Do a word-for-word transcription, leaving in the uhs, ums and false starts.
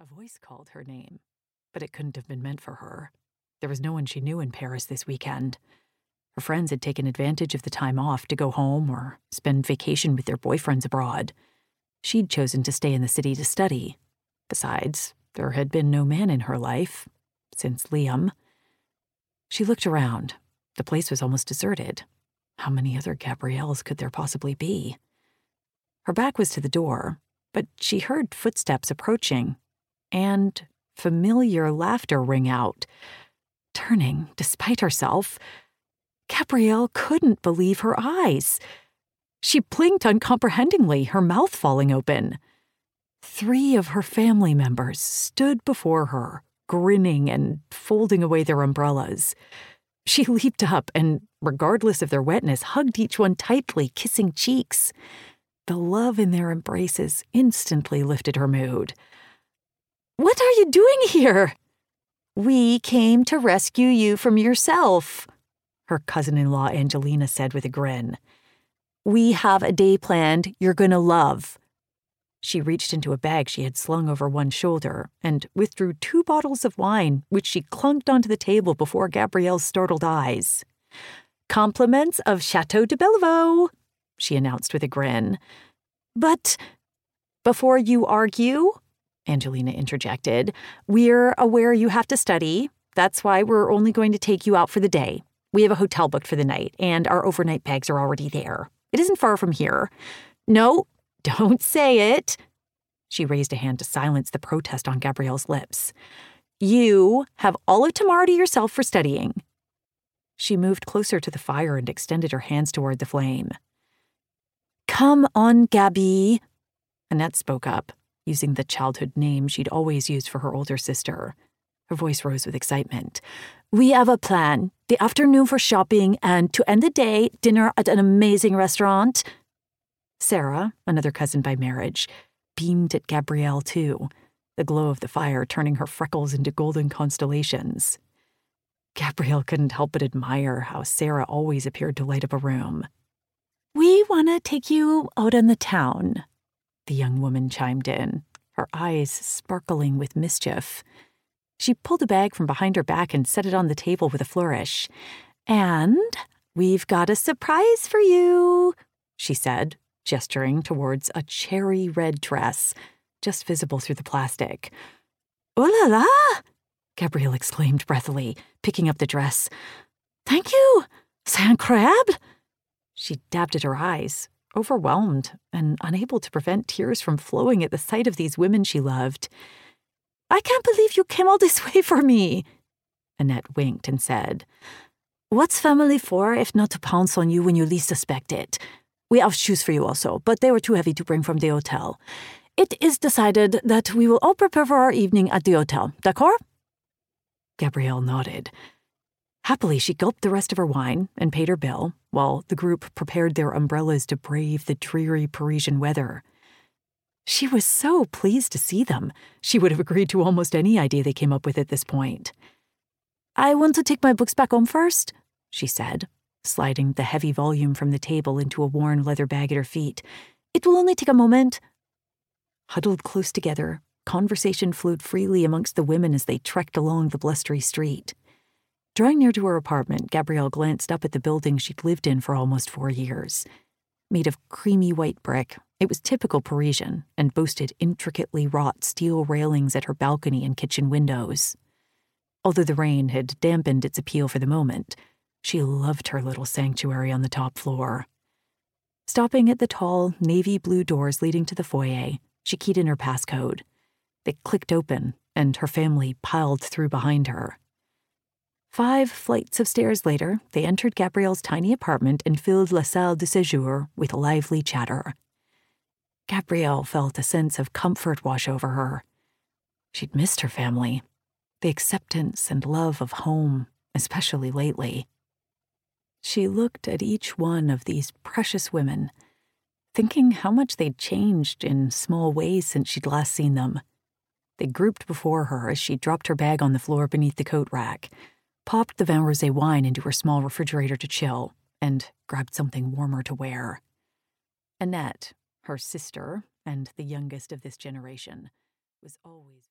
A voice called her name, but it couldn't have been meant for her. There was no one she knew in Paris this weekend. Her friends had taken advantage of the time off to go home or spend vacation with their boyfriends abroad. She'd chosen to stay in the city to study. Besides, there had been no man in her life since Liam. She looked around. The place was almost deserted. How many other Gabrielles could there possibly be? Her back was to the door, but she heard footsteps approaching, and familiar laughter ring out. Turning, despite herself, Gabrielle couldn't believe her eyes. She blinked uncomprehendingly, her mouth falling open. Three of her family members stood before her, grinning and folding away their umbrellas. She leaped up and, regardless of their wetness, hugged each one tightly, kissing cheeks. The love in their embraces instantly lifted her mood. "What are you doing here?" "We came to rescue you from yourself," her cousin-in-law Angelina said with a grin. "We have a day planned you're gonna love." She reached into a bag she had slung over one shoulder and withdrew two bottles of wine, which she clunked onto the table before Gabrielle's startled eyes. "Compliments of Chateau de Bellevaux," she announced with a grin. "But before you argue," Angelina interjected, "we're aware you have to study. That's why we're only going to take you out for the day. We have a hotel booked for the night, and our overnight bags are already there. It isn't far from here." "No, don't say it." She raised a hand to silence the protest on Gabrielle's lips. "You have all of tomorrow to yourself for studying." She moved closer to the fire and extended her hands toward the flame. "Come on, Gabby," Annette spoke up, using the childhood name she'd always used for her older sister. Her voice rose with excitement. "We have a plan. The afternoon for shopping, and to end the day, dinner at an amazing restaurant." Sarah, another cousin by marriage, beamed at Gabrielle too, the glow of the fire turning her freckles into golden constellations. Gabrielle couldn't help but admire how Sarah always appeared to light up a room. "We want to take you out in the town," the young woman chimed in, her eyes sparkling with mischief. She pulled a bag from behind her back and set it on the table with a flourish. "And we've got a surprise for you," she said, gesturing towards a cherry red dress, just visible through the plastic. "Oh la la!" Gabrielle exclaimed breathily, picking up the dress. "Thank you! C'est incroyable!" She dabbed at her eyes, overwhelmed and unable to prevent tears from flowing at the sight of these women she loved. "I can't believe you came all this way for me." Annette winked and said, "What's family for if not to pounce on you when you least suspect it? We have shoes for you also, but they were too heavy to bring from the hotel. It is decided that we will all prepare for our evening at the hotel. D'accord?" Gabrielle nodded. Happily, she gulped the rest of her wine and paid her bill, while the group prepared their umbrellas to brave the dreary Parisian weather. She was so pleased to see them. She would have agreed to almost any idea they came up with at this point. "I want to take my books back home first," she said, sliding the heavy volume from the table into a worn leather bag at her feet. "It will only take a moment." Huddled close together, conversation flowed freely amongst the women as they trekked along the blustery street. Drawing near to her apartment, Gabrielle glanced up at the building she'd lived in for almost four years. Made of creamy white brick, it was typical Parisian and boasted intricately wrought steel railings at her balcony and kitchen windows. Although the rain had dampened its appeal for the moment, she loved her little sanctuary on the top floor. Stopping at the tall, navy blue doors leading to the foyer, she keyed in her passcode. They clicked open, and her family piled through behind her. Five flights of stairs later, they entered Gabrielle's tiny apartment and filled la salle de séjour with lively chatter. Gabrielle felt a sense of comfort wash over her. She'd missed her family, the acceptance and love of home, especially lately. She looked at each one of these precious women, thinking how much they'd changed in small ways since she'd last seen them. They grouped before her as she dropped her bag on the floor beneath the coat rack, popped the Vin Rosé wine into her small refrigerator to chill, and grabbed something warmer to wear. Annette, her sister and the youngest of this generation, was always